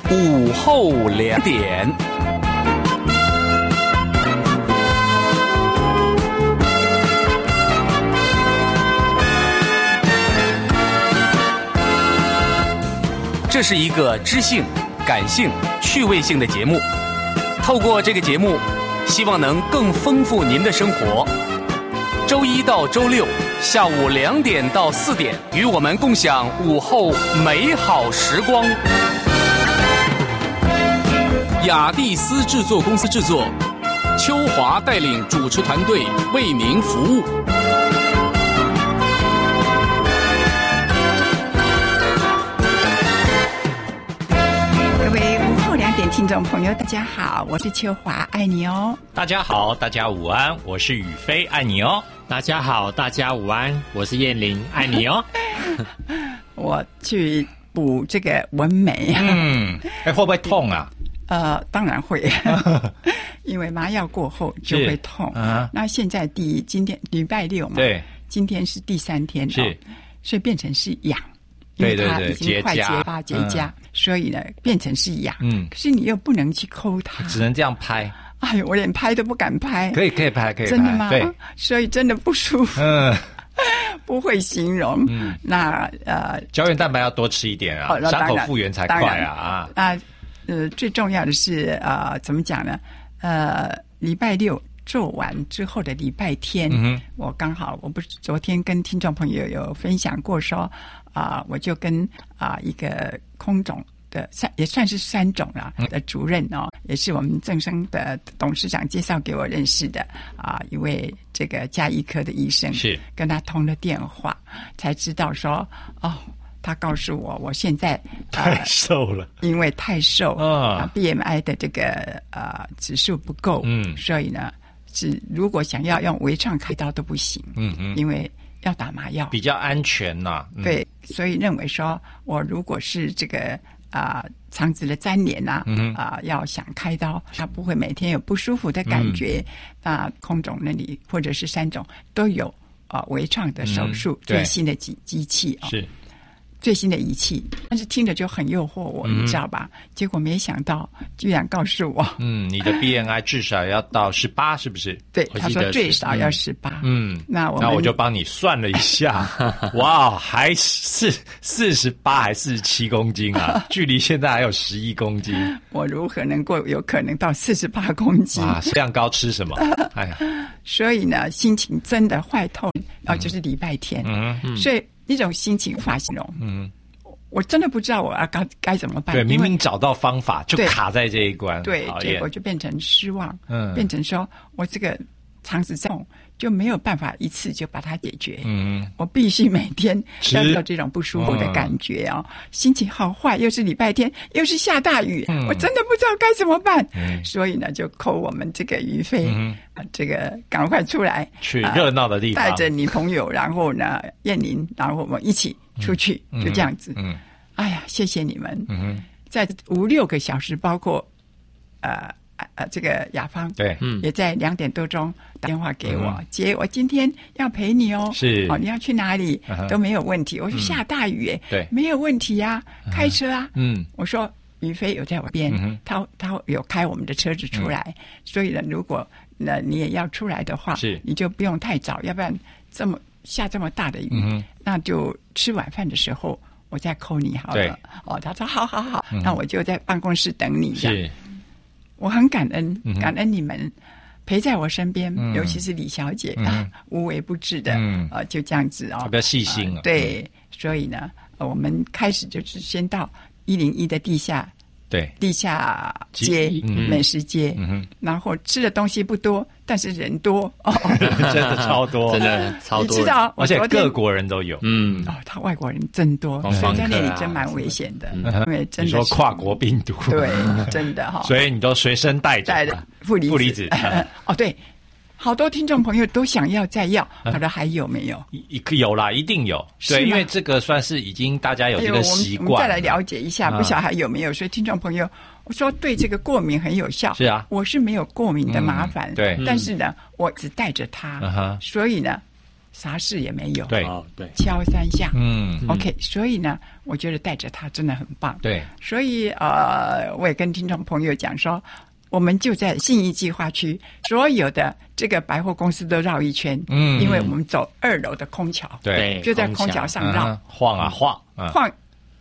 午后2点。这是一个知性、感性、趣味性的节目。透过这个节目，希望能更丰富您的生活。周一到周六下午2点到4点，与我们共享午后美好时光。雅蒂斯制作公司制作，邱华带领主持团队为您服务。 各位午后2点听众朋友，大家好，我是邱华，爱你哦。 大家好，大家午安，我是宇飞，爱你哦。 大家好，大家午安，我是燕玲，爱你哦。 我去补这个纹眉， 会不会痛啊？ 当然会，因为麻药过后就会痛。那现在今天礼拜六嘛， 对， 今天是第3天， 是， 所以变成是痒。 对对对， 因为它已经快结痂，所以呢变成是痒。可是你又不能去抠它， 只能这样拍。 哎呦，我连拍都不敢拍。 可以拍，可以拍。 真的吗？ 对， 所以真的不舒服。不会形容。那胶原蛋白要多吃一点啊，伤口复原才快啊。 最重要的是怎么讲呢？礼拜六做完之后的礼拜天，我刚好我不是昨天跟听众朋友有分享过说我就跟一个空总的也算是3种了的主任哦，也是我们正生的董事长介绍给我认识的一位这个家医科的医生，是跟他通了电话才知道说他告诉我现在太瘦了，因为太瘦BMI 的这个指数不够，所以呢是如果想要用微创开刀都不行，因为要打麻药比较安全呐。 对，所以认为说我如果是这个肠子的粘连要想开刀，他不会每天有不舒服的感觉。那空总那里或者是3种都有微创的手术，最新的机器是最新的仪器，但是听着就很诱惑我，你知道吧？结果没想到居然告诉我， 你的 BMI 至少要到18，是不是？ 对，他说最少要18。那我就帮你算了一下，哇，还是48还47公斤啊，距离现在还有11公斤。 我如何能够有可能到48公斤？ 量高吃什么？哎呀， 所以呢，心情真的坏透，就是礼拜天，所以那种心情无法形容。我真的不知道我要该怎么办。 对，明明找到方法，就卡在这一关。 对，结果就变成失望。变成说我这个肠子痛就没有办法一次就把它解决。我必须每天要有这种不舒服的感觉心情好坏，又是礼拜天，又是下大雨，我真的不知道该怎么办。所以呢，就扣我们这个于飞，这个赶快出来去热闹的地方， 带着你朋友，然后呢，燕玲，然后我们一起出去，就这样子。哎呀，谢谢你们。在5-6个小时，包括这个雅芳对， 也在2点多钟打电话给我，姐，我今天要陪你哦。 是你要去哪里都没有问题。我说下大雨对，没有问题呀，开车啊。我说于飞有在我边，他有开我们的车子出来，所以呢，如果你也要出来的话，你就不用太早，要不然下这么大的雨，那就吃晚饭的时候我再 call 你好了。他说好，那我就在办公室等你。是，我很感恩你们陪在我身边，尤其是李小姐无微不至的就这样子比较细心对，所以呢，我们开始就是先到101的地下街美食街，然后吃的东西不多，但是人多真的超多， 真的超多， 你知道， 而且各国人都有， 他外国人真多，所以在那里真蛮危险的，因为真的你说跨国病毒， 对，真的所以你都随身带着负离子，对。好多听众朋友都想要再要，他说还有没有？ 有啦，一定有。对，因为这个算是已经大家有这个习惯。 我们再来了解一下，不晓得还有没有。所以听众朋友，我说对这个过敏很有效。 是啊， 我是没有过敏的麻烦。 对， 但是呢，我只带着它，所以呢， 啥事也没有。 对， 对， 敲3下。OK， 所以呢，我觉得带着它真的很棒。 对， 所以我也跟听众朋友讲说，我们就在信义计划区，所有的这个百货公司都绕一圈。因为我们走2楼的空桥， 对， 就在空桥上绕， 晃啊晃， 晃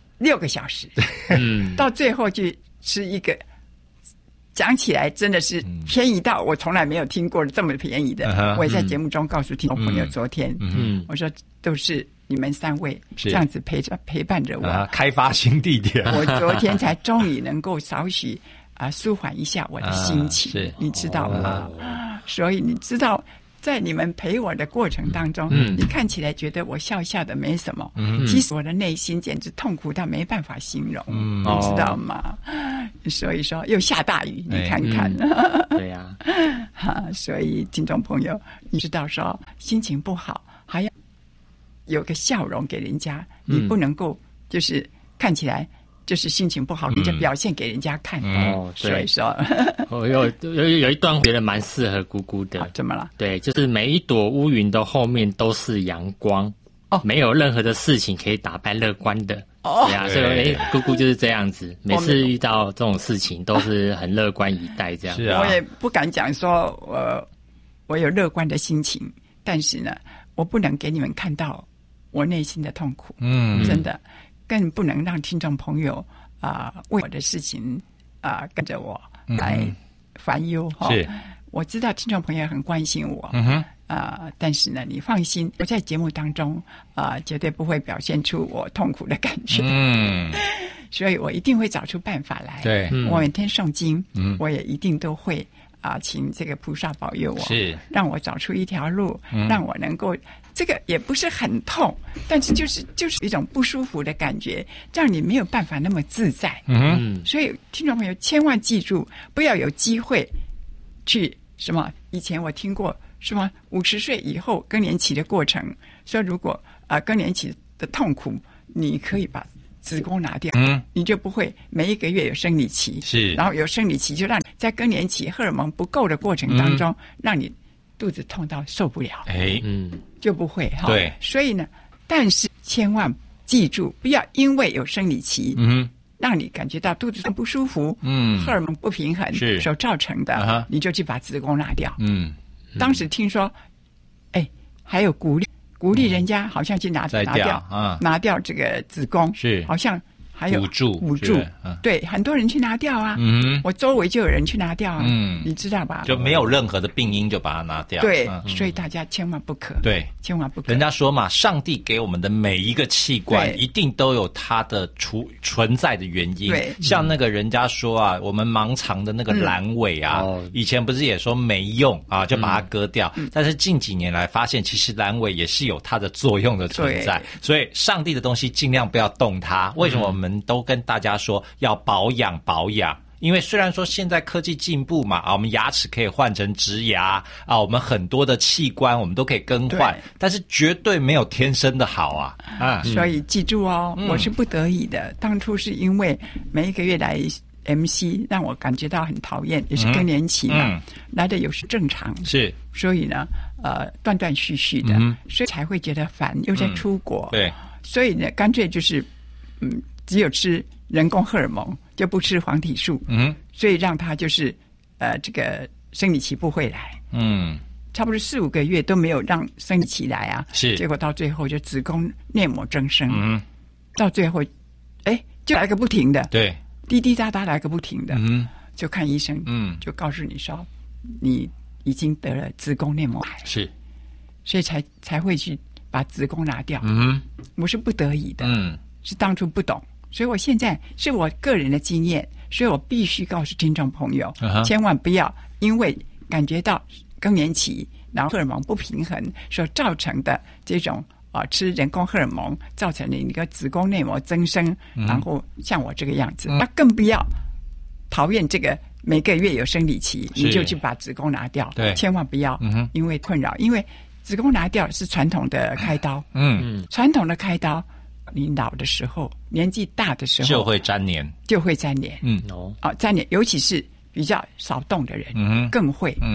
6个小时。到最后就是一个。讲起来真的是便宜到我从来没有听过这么便宜的。我也在节目中告诉听众朋友，昨天我说都是你们3位这样子陪伴着我， 开发新地点。 我昨天才终于能够少许舒缓一下我的心情，你知道吗？所以你知道。在你们陪我的过程当中，你看起来觉得我笑笑的没什么，其实我的内心简直痛苦到没办法形容，你知道吗？所以说又下大雨，你看看， 对呀， 所以听众朋友，你知道说心情不好还要有个笑容给人家，你不能够就是看起来。就是心情不好，你就表现给人家看。所以说， 我有一段我觉得蛮适合姑姑的。 怎么了？ 对，就是每一朵乌云的后面都是阳光。没有任何的事情可以打败乐观的。对啊，所以姑姑就是这样子，每次遇到这种事情都是很乐观以待这样。 是啊，我也不敢讲说我有乐观的心情，但是呢，我不能给你们看到我内心的痛苦。真的。更不能让听众朋友为我的事情跟着我来烦忧。 是， 我知道听众朋友很关心我。但是呢，你放心，我在节目当中绝对不会表现出我痛苦的感觉。所以我一定会找出办法来。 对， 我每天诵经，我也一定都会请这个菩萨保佑我， 是让我找出一条路，让我能够。这个也不是很痛，但是就是一种不舒服的感觉，让你没有办法那么自在。所以听众朋友千万记住，不要有机会去什么。以前我听过什么50岁以后更年期的过程，说如果更年期的痛苦，你可以把子宫拿掉，你就不会每一个月有生理期。 是， 然后有生理期就让你在更年期荷尔蒙不够的过程当中，让你肚子痛到受不了。就不会哈。 对， 所以呢，但是千万记住，不要因为有生理期，让你感觉到肚子不舒服，荷尔蒙不平衡所造成的，你就去把子宫拿掉。当时听说，还有鼓励人家好像去拿掉这个子宫， 是好像。还有补助， 对，很多人去拿掉啊。我周围就有人去拿掉啊。你知道吧？ 就没有任何的病因就把它拿掉。 对，所以大家千万不可。 对， 千万不可。 人家说嘛，上帝给我们的每一个器官一定都有它的存在的原因。 对， 像那个人家说我们盲肠的那个阑尾以前不是也说没用就把它割掉。但是近几年来发现，其实阑尾也是有它的作用的存在。所以上帝的东西尽量不要动它。为什么我们都跟大家说要保养，因为虽然说现在科技进步嘛，我们牙齿可以换成植牙我们很多的器官我们都可以更换，但是绝对没有天生的好所以记住我是不得已的。当初是因为每一个月来 MC 让我感觉到很讨厌，也是更年期嘛，来的有时正常， 是， 所以呢断断续续的，所以才会觉得烦，又在出国， 对， 所以呢干脆就是只有吃人工荷尔蒙，就不吃黄体素，所以让他就是这个生理期不会来，差不多4-5个月都没有让生理期来是， 结果到最后就子宫内膜增生，到最后就来个不停的， 对， 滴滴答答来个不停的，就看医生，就告诉你说你已经得了子宫内膜癌， 是， 所以才会去把子宫拿掉，我是不得已的，是当初不懂。所以我现在是我个人的经验，所以我必须告诉听众朋友，千万不要因为感觉到更年期，然后荷尔蒙不平衡所造成的这种吃人工荷尔蒙造成的一个子宫内膜增生，然后像我这个样子，那更不要讨厌这个每个月有生理期，你就去把子宫拿掉， 对， 千万不要因为困扰，因为子宫拿掉是传统的开刀，传统的开刀。你老的时候，年纪大的时候就会粘连， 粘连，粘连，尤其是比较少动的人，更会，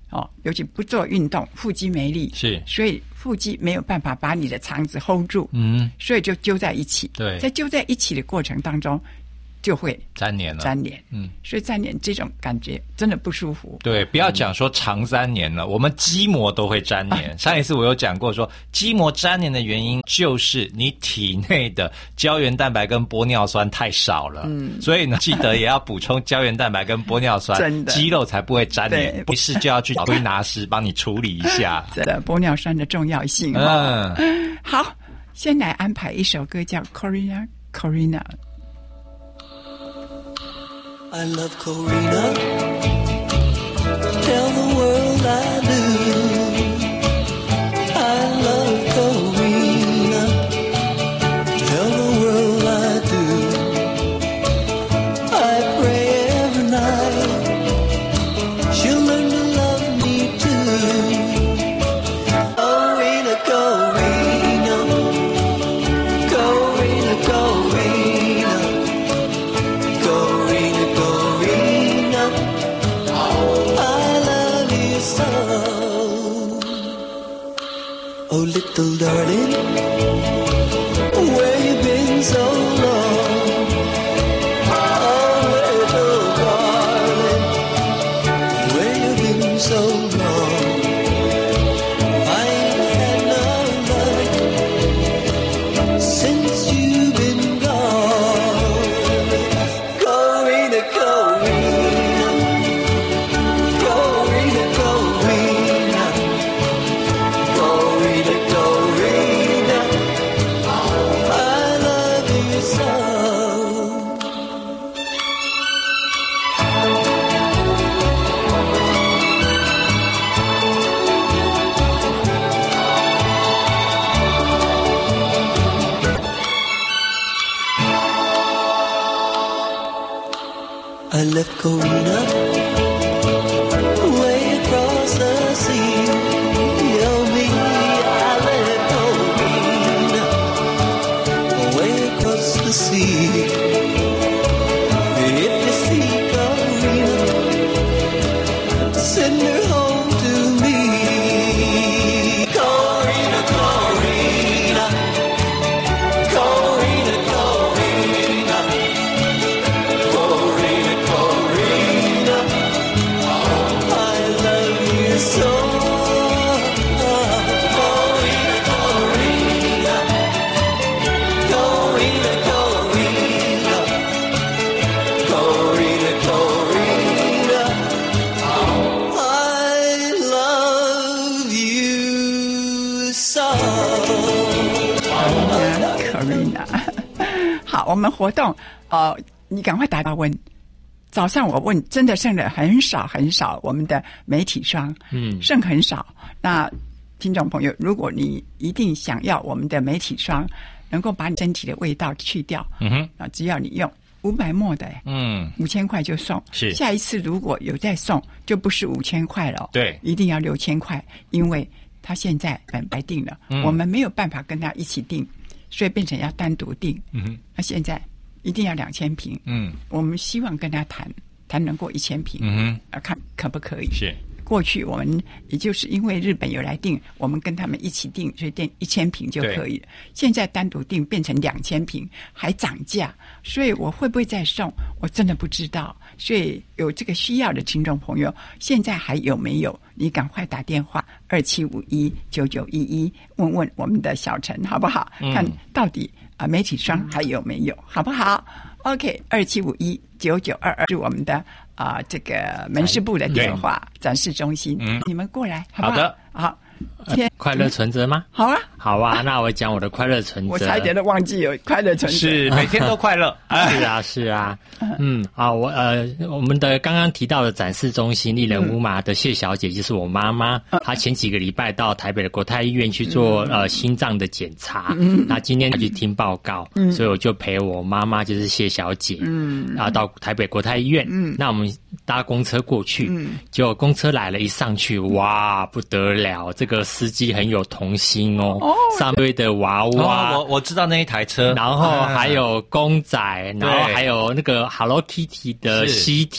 尤其不做运动，腹肌没力， 是， 所以腹肌没有办法把你的肠子 hold 住，所以就揪在一起。 对， 在揪在一起的过程当中，就会粘连了， 所以粘连这种感觉真的不舒服。 对，不要讲说肠粘连了，我们肌膜都会粘连。上一次我有讲过说，肌膜粘连的原因就是你体内的胶原蛋白跟玻尿酸太少了。所以呢，记得也要补充胶原蛋白跟玻尿酸，肌肉才不会粘连。没事就要去找推拿师帮你处理一下。 真的，玻尿酸的重要性。好，先来安排一首歌叫 Corina。I love Corina. Tell the world I do. I love Corina. Tell the world I do. I pray every night she'll learn to love me too. Corina, Corina. Corina, Corina.Oh, little darling, where you been so long? Oh, little darling, where you been so long? I ain't had no love since you've been gone. Corina, Corina, Corina, Corina.I left Corina way across the sea. Oh me, I left Corina way across the sea. If you see Corina, send her home to me. Corina, Corina, Corina, Corina。Corina， 好，我们活动你赶快打到问。早上我问，真的剩了很少很少，我们的媒体霜，剩很少。那听众朋友，如果你一定想要我们的媒体霜，能够把你身体的味道去掉，只要你用500ml的，5000块就送。 是， 下一次如果有再送，就不是5000块了， 对， 一定要6000块，因为他现在白定了，我们没有办法跟他一起订，所以变成要单独订。那现在一定要2000瓶，我们希望跟他谈能过1000瓶，看可不可以。 是， 过去我们也就是因为日本有来订，我们跟他们一起订，所以订1000瓶就可以了。现在单独订变成2000瓶，还涨价，所以我会不会再送，我真的不知道。所以有这个需要的听众朋友，现在还有没有？你赶快打电话27519911问问我们的小陈好不好？看到底媒体霜还有没有，好不好 ？OK， 27519922是我们的这个门市部的电话展示中心，你们过来好不好？ 好的， 好。 快乐存折吗？ 好啊， 好啊，那我讲我的快乐存折。 我差一点都忘记有快乐存折， 是每天都快乐。 是啊，是啊，我们的刚刚提到的展示中心丽人屋嘛的谢小姐，就是我妈妈，她前几个礼拜到台北的国泰医院去做心脏的检查，那今天她去听报告，所以我就陪我妈妈，就是谢小姐，到台北国泰医院，那我们搭公车过去，结果公车来了，一上去，哇，不得了，这个司机很有童心哦，上堆的娃娃， 我知道那一台车， 然后还有公仔，然后还有那个 Hello Kitty 的吸铁。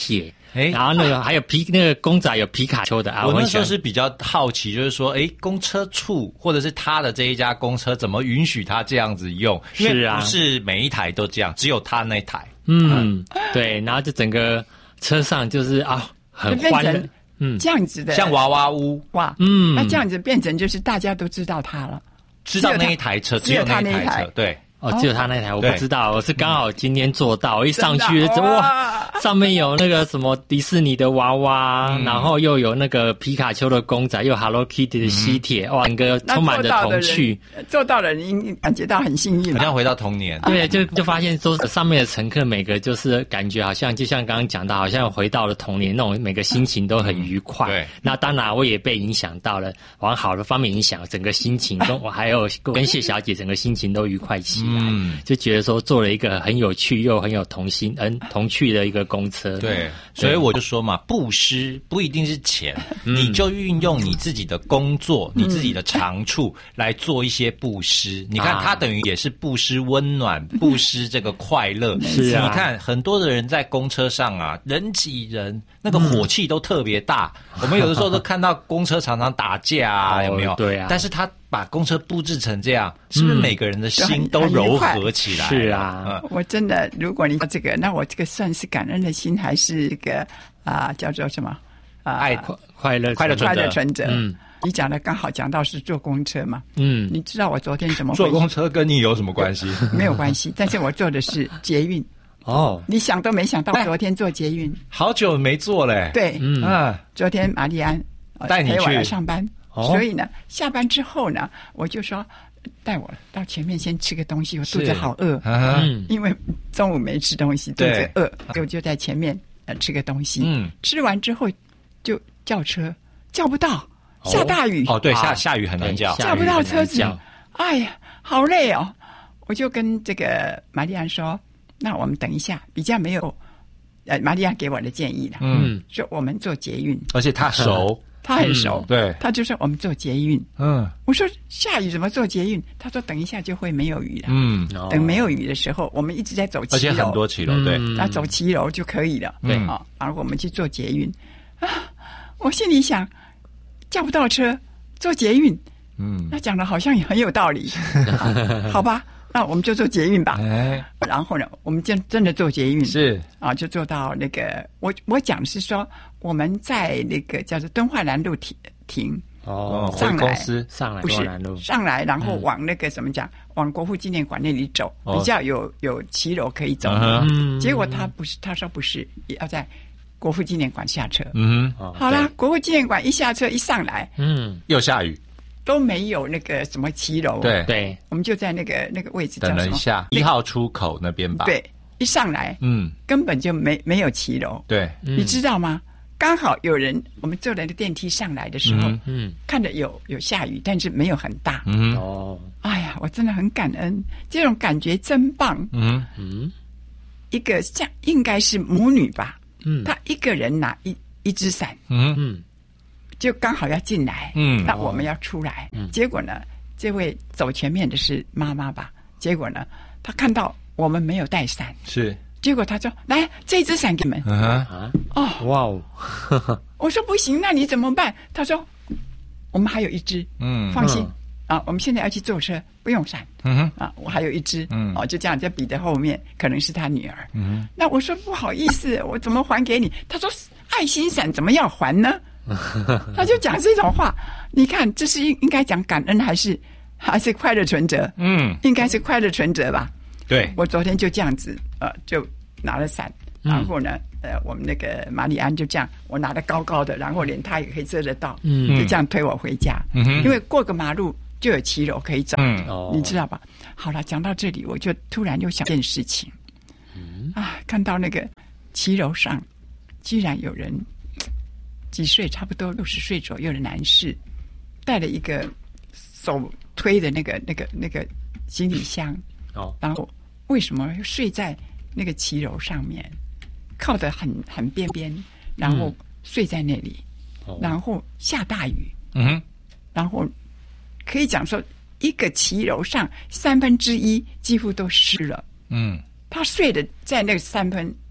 然后那个还有那个公仔有皮卡丘的啊。 我那时候是比较好奇，就是说，公车处或者是他的这一家公车怎么允许他这样子用？ 是啊， 因为不是每一台都这样，只有他那台。 对，然后就整个车上就是很欢乐， 这样子的， 像娃娃屋哇，那这样子变成就是大家都知道他了， 知道那一台车，只有那一台车，对。 只有他那台我不知道，我是刚好今天做到，我一上去哇，上面有那个什么迪士尼的娃娃，然后又有那个皮卡丘的公仔，又 Hello Kitty 的吸铁，哇，整个充满着童趣。 做到的人感觉到很幸运， 好像回到童年。 对，就发现说上面的乘客每个就是感觉好像就像刚刚讲到，好像回到了童年那种，每个心情都很愉快。 对， 那当然我也被影响到了，往好的方面影响，整个心情我还有跟谢小姐整个心情都愉快起来。就觉得说做了一个很有趣又很有童趣的一个公车。 对，所以我就说嘛，布施不一定是钱，你就运用你自己的工作、你自己的长处来做一些布施。你看，它等于也是布施温暖、布施这个快乐。 是啊， 你看很多的人在公车上啊，人挤人，那个火气都特别大。我们有的时候都看到公车常常打架啊，有没有？ 对啊。 但是他把公车布置成这样，是不是每个人的心都柔和起来？ 是啊， 我真的，如果你这个，那我这个算是感恩的心，还是一个叫做什么爱快乐存折。你讲的刚好讲到是坐公车嘛。你知道我昨天怎么坐公车跟你有什么关系？ 没有关系，但是我坐的是捷运。你想都没想到，昨天坐捷运， 好久没坐嘞。 对，昨天玛丽安带你去陪我来上班。所以呢，下班之后呢，我就说带我到前面先吃个东西，我肚子好饿，因为中午没吃东西，肚子饿，我就在前面吃个东西。吃完之后就叫车，叫不到，下大雨。 对，下雨很难叫不到车子。哎呀，好累哦！我就跟这个玛丽安说，那我们等一下，比较没有玛丽安给我的建议了。说我们坐捷运， 而且他熟。 他很熟， 对， 他就说我们坐捷运。我说下雨怎么坐捷运？他说等一下就会没有雨了。等没有雨的时候，我们一直在走骑楼， 而且很多骑楼，对， 那走骑楼就可以了。 对然后我们去坐捷运。我心里想，叫不到车，坐捷运，那讲的好像也很有道理。好吧，那我们就坐捷运吧。然后呢，我们真的坐捷运， 是就坐到那个我讲的是说。我们在那个叫做敦化南路停上来上来不是上来，然后往那个怎么讲，往国父纪念馆那里走，比较有骑楼可以走。结果他不是，他说不是，也要在国父纪念馆下车。好啦，国父纪念馆一下车一上来， 又下雨， 都没有那个什么骑楼。 对， 我们就在那个位置等了一下，1号出口那边吧。 对，一上来，根本就没有骑楼。 对， 你知道吗？刚好有人，我们坐那个电梯上来的时候，看着有下雨，但是没有很大。哎呀，我真的很感恩，这种感觉真棒。一个像应该是母女吧，她一个人拿一只伞，就刚好要进来，那我们要出来。结果呢，这位走前面的是妈妈吧？结果呢，她看到我们没有带伞， 是。 结果他说：“来，这只伞给你们。” 哇哦！ 我说不行，那你怎么办？他说：“我们还有一只，放心我们现在要去坐车，不用伞。我还有一只，就这样在彼得后面，可能是他女儿。那我说不好意思，我怎么还给你？他说：爱心伞怎么要还呢？他就讲这种话。你看，这是应该讲感恩还是快乐存折？应该是快乐存折吧。 对， 我昨天就这样子，就拿了伞，然后呢，我们那个玛丽安就这样，我拿得高高的，然后连她也可以遮得到，就这样推我回家。因为过个马路就有骑楼可以走，你知道吧？好了，讲到这里，我就突然又想一件事情，看到那个骑楼上，居然有人几岁，差不多60岁左右的男士，带了一个手推的那个行李箱。然后为什么睡在那个骑楼上面，靠得很边边，然后睡在那里，然后下大雨，然后可以讲说一个骑楼上1/3几乎都湿了，他睡的在那个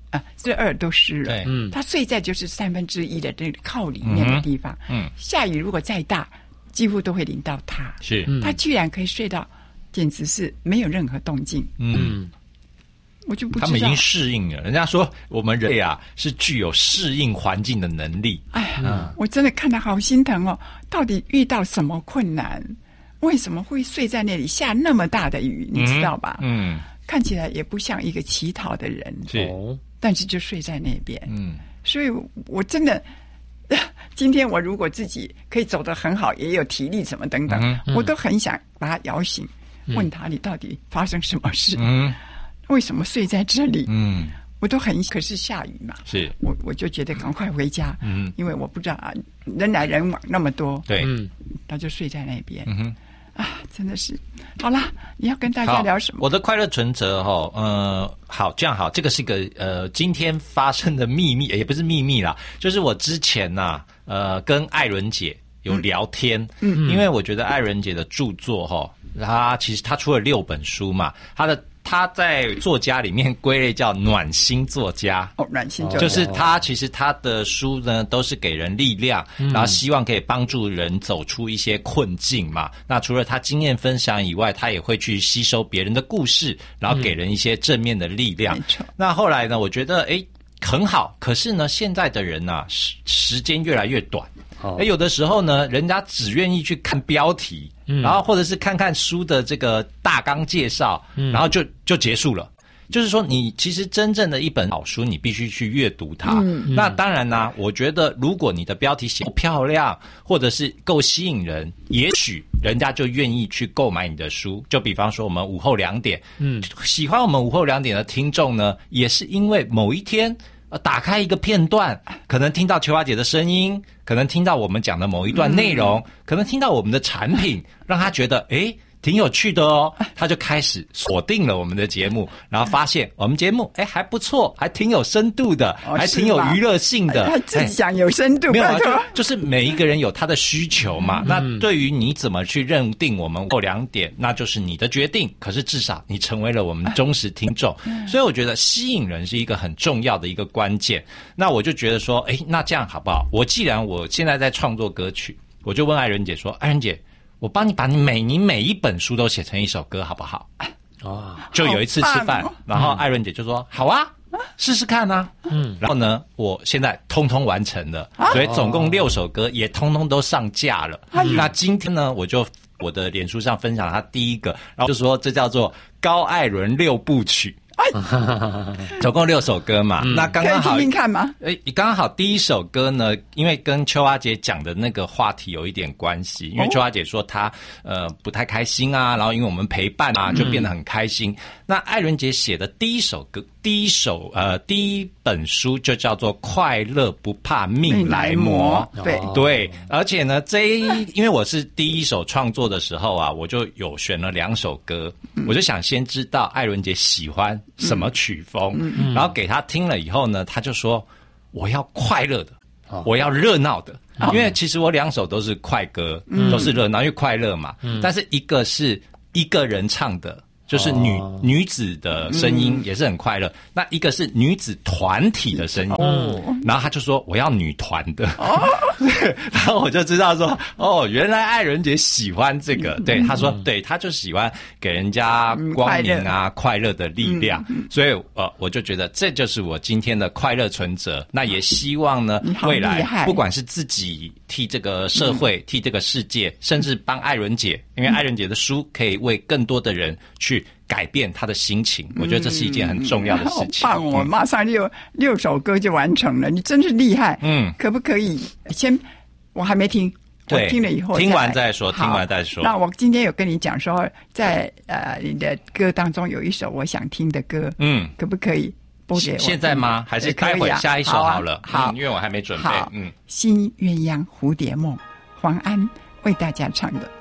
这耳都湿了。他睡在就是1/3的这个靠里面的地方。下雨如果再大，几乎都会淋到他。 是， 他居然可以睡到，简直是没有任何动静。我就不知道。 他们已经适应了。人家说我们人类啊是具有适应环境的能力。 我真的看得好心疼哦！到底遇到什么困难？为什么会睡在那里下那么大的雨？你知道吧？看起来也不像一个乞讨的人。但是就睡在那边。所以我真的，今天我如果自己可以走得很好，也有体力什么等等，我都很想把他摇醒，问他你到底发生什么事？为什么睡在这里？我都很，可是下雨嘛， 是我就觉得赶快回家，因为我不知道人来人往那么多， 对， 他就睡在那边，真的是。好啦，你要跟大家聊什么？ 我的快乐存折好，这样好，这个是个今天发生的秘密，也不是秘密啦，就是我之前跟艾伦姐有聊天，因为我觉得艾伦姐的著作她其实她出了6本书嘛，他在作家里面归类叫暖心作家。 暖心作家就是其实他的书呢都是给人力量，然后希望可以帮助人走出一些困境嘛。那除了他经验分享以外，他也会去吸收别人的故事，然后给人一些正面的力量。那后来呢，我觉得很好，可是呢，现在的人时间越来越短。有的时候呢，人家只愿意去看标题，然后或者是看看书的这个大纲介绍，然后就结束了。就是说，你其实真正的一本好书，你必须去阅读它。那当然呢，我觉得如果你的标题写得漂亮，或者是够吸引人，也许人家就愿意去购买你的书。就比方说，我们午后2点，喜欢我们午后2点的听众呢，也是因为某一天打开一个片段，可能听到秋华姐的声音，可能听到我们讲的某一段内容，可能听到我们的产品，让他觉得挺有趣的哦，他就开始锁定了我们的节目，然后发现我们节目还不错，还挺有深度的，还挺有娱乐性的。 他自己讲有深度， 没有就是每一个人有他的需求嘛。那对于你怎么去认定我们后2点，那就是你的决定。可是至少你成为了我们忠实听众，所以我觉得吸引人是一个很重要的一个关键。那我就觉得说，那这样好不好？既然我现在在创作歌曲，我就问艾伦姐说，艾伦姐，我帮你把你每一本书都写成一首歌好不好？就有一次吃饭，然后艾伦姐就说好啊，试试看啊。然后呢，我现在通通完成了，所以总共6首歌也通通都上架了。那今天呢，我的脸书上分享了他第一个，然后就说这叫做高艾伦6部曲。总共6首歌嘛，那刚刚好， 可以听听看吗？ 刚好第一首歌呢，因为跟秋华姐讲的那个话题有一点关系，因为秋华姐说她不太开心啊，然后因为我们陪伴啊，就变得很开心。那艾伦姐写的第一首歌，第一本书就叫做《快乐不怕命来磨》。对，而且呢，因为我是第一首创作的时候啊，我就有选了2首歌，我就想先知道艾伦姐喜欢什么曲风，然后给她听了以后呢，她就说我要快乐的，我要热闹的。因为其实我2首都是快歌，都是热闹，因为快乐嘛。但是一个是一个人唱的，就是女子的声音也是很快乐。那一个是女子团体的声音，然后他就说我要女团的，然后我就知道说原来艾伦姐喜欢这个。对，他说对，他就喜欢给人家光明啊快乐的力量。所以我就觉得这就是我今天的快乐存折。那也希望呢，未来不管是自己替这个社会替这个世界，甚至帮艾伦姐，因为艾伦姐的书可以为更多的人去改变他的心情，我觉得这是一件很重要的事情。 好棒哦！马上六首歌就完成了，你真是厉害。可不可以先？我还没听，我听了以后听完再说，听完再说。 那我今天有跟你讲说，在你的歌当中有一首我想听的歌，可不可以播给我？ 现在吗？还是待会下一首好了？好，因为我还没准备。 新鸳鸯蝴蝶梦，黄安为大家唱的。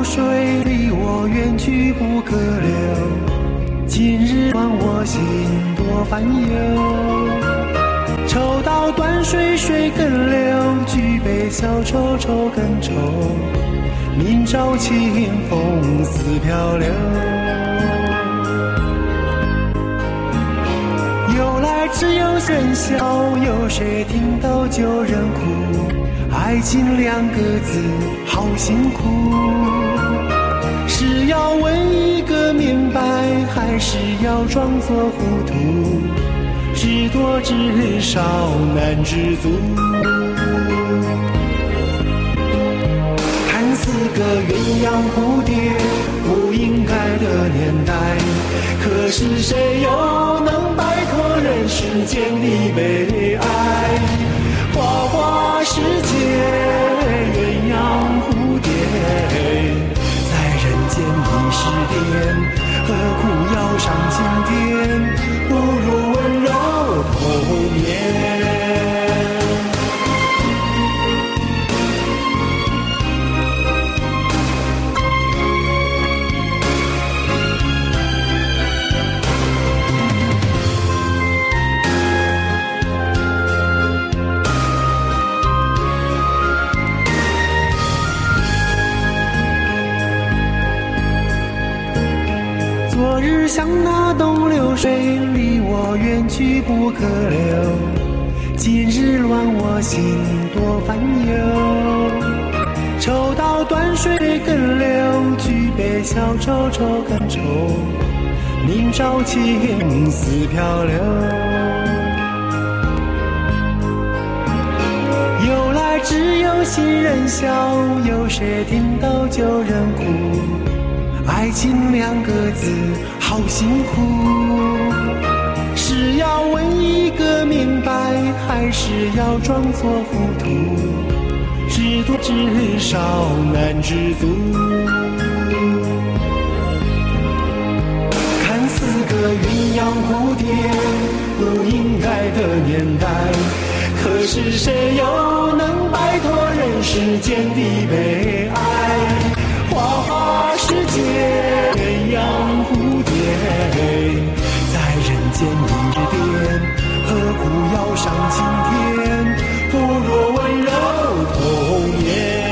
水，离我远去不可留。今日乱我心多烦忧，抽刀断水水更流，举杯消愁愁更愁。明朝清风似飘流。由来只有人笑，有谁听到旧人哭？爱情两个字好辛苦，是要问一个明白，还是要装作糊涂？知多知少难知足。看似个鸳鸯蝴蝶不应该的年代，可是谁又能摆脱人世间的悲哀？花花世界鸳鸯蝴蝶，在人间已是癫，何苦要上青天？不如温柔童年。昨日像那东流水，离我远去不可留。今日乱我心多烦忧，抽刀断水更流，举杯消愁愁更愁。明朝清似飘流。由来只有新人笑，有谁听到旧人哭？爱情两个字好辛苦，是要问一个明白，还是要装作糊涂？知多知少难知足。看似个鸳鸯蝴蝶不应该的年代，可是谁又能摆脱人世间的悲哀？花花世界鸳鸯蝴蝶，在人间已是癫，何苦要上青天？不若温柔童年。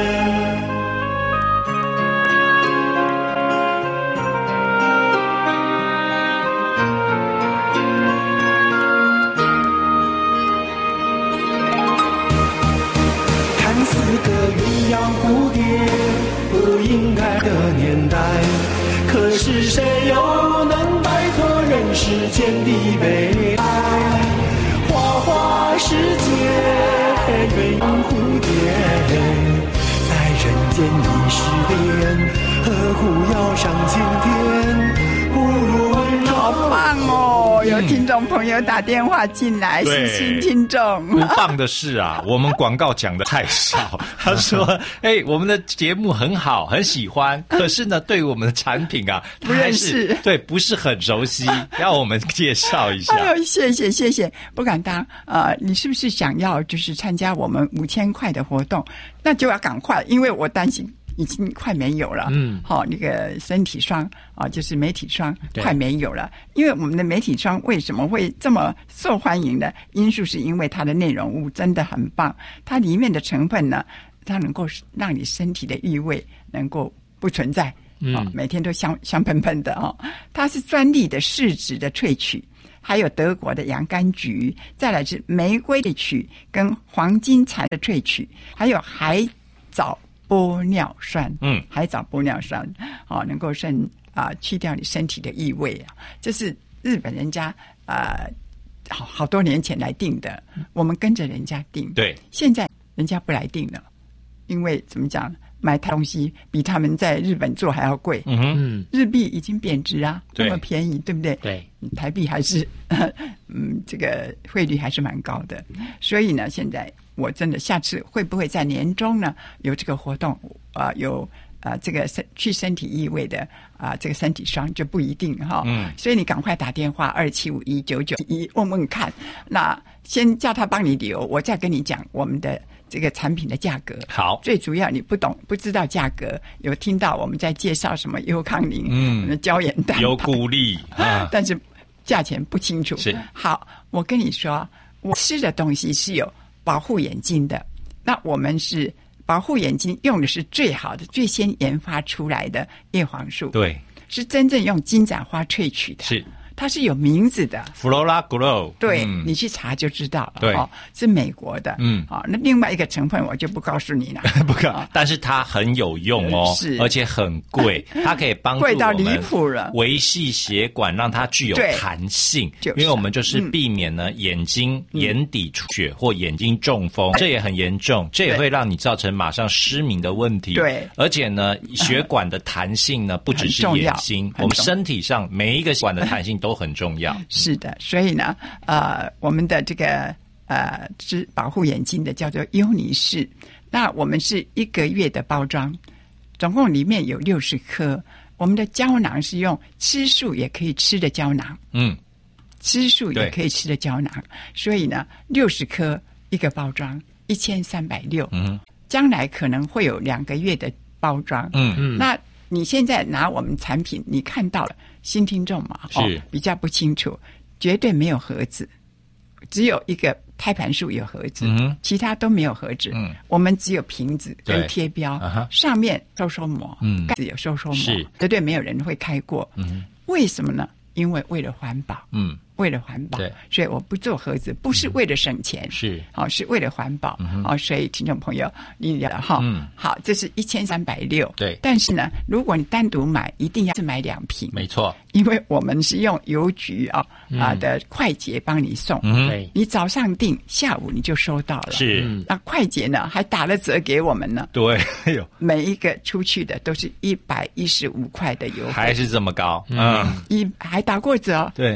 看似个鸳鸯蝴蝶不应该的年代，可是谁又能摆脱人世间的悲哀？花花世界鸳鸯蝴蝶，在人间已是癫，何苦要上青天？不如温柔。 好棒哦！有听众朋友打电话进来，是新听众。 不棒的是啊，我们广告讲的太少。他说：“我们的节目很好，很喜欢，可是呢，对于我们的产品啊， 不认识， 对，不是很熟悉，要我们介绍一下。” 哎呦，谢谢，不敢当。你是不是想要就是参加我们5000块的活动？那就要赶快，因为我担心。已经快没有了，那个身体霜啊，就是媒体霜快没有了。因为我们的媒体霜为什么会这么受欢迎的因素，是因为它的内容物真的很棒，它里面的成分呢，它能够让你身体的异味能够不存在，每天都香喷喷的哦。它是专利的柿子的萃取，还有德国的洋甘菊，再来是玫瑰的取跟黄金彩的萃取，还有海藻玻尿酸，海藻玻尿酸，能够去掉你身体的异味啊。这是日本人家好多年前来定的，我们跟着人家定。 对， 现在人家不来定了，因为怎么讲，买东西比他们在日本做还要贵。日币已经贬值啊，这么便宜，对不对？ 对， 台币还是这个汇率还是蛮高的，所以呢，现在我真的下次会不会在年中呢有这个活动有这个去身体异味的这个身体霜就不一定哈。所以你赶快打电话27519911问问看。那先叫他帮你留，我再跟你讲我们的这个产品的价格。 好， 最主要你不知道价格，有听到我们在介绍什么优康宁、胶原蛋白、 优固力但是价钱不清楚。 是， 好，我跟你说，我吃的东西是有保护眼睛的，那我们是保护眼睛用的是最好的、最先研发出来的叶黄素， 对， 是真正用金盏花萃取的， 是。 它是有名字的 Flora Glow， 对，你去查就知道了。 对， 是美国的。那另外一个成分我就不告诉你了， 不告。但是它很有用哦， 是， 而且很贵，它可以帮助贵到离谱了， 维系血管，让它具有弹性。因为我们就是避免呢眼睛眼底出血或眼睛中风，这也很严重，这也会让你造成马上失明的问题。 对， 而且呢，血管的弹性呢不只是眼睛，我们身体上每一个管的弹性都很重要。 是的，所以呢，我们的这个是保护眼睛的叫做优尼氏，那我们是1个月的包装，总共里面有60颗。我们的胶囊是用吃素也可以吃的胶囊，吃素也可以吃的胶囊，所以呢，60颗一个包装1360，将来可能会有2个月的包装，那你现在拿我们产品，你看到了新听众嘛？比较不清楚，绝对没有盒子，只有一个胎盘素有盒子，其他都没有盒子。我们只有瓶子跟贴标，上面收缩膜，盖子有收缩膜，绝对没有人会开过。为什么呢？因为为了环保。为了环保，所以我不做盒子，不是为了省钱，是为了环保。所以听众朋友，你了哈，好，这是1360， 对。 但是呢，如果你单独买，一定要是买2瓶， 没错， 因为我们是用邮局的快捷帮你送，对，你早上订，下午你就收到了， 是。 那快捷呢，还打了折给我们呢， 对， 每一个出去的都是115块的邮费， 还是这么高， 还打过折， 对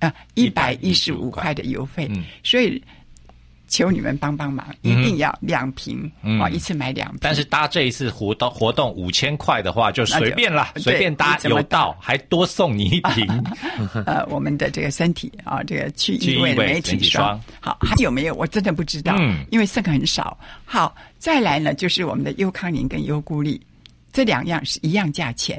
，115块的邮费，所以求你们帮帮忙，一定要2瓶，一次买2瓶。 但是搭这一次活动5000块的话，就随便啦，随便搭，有到还多送你1瓶。 我们的这个身体这个去异味美体霜，好，还有没有？我真的不知道，因为剩很少。好，再来呢，就是我们的优康宁跟优固力。这2样是一样价钱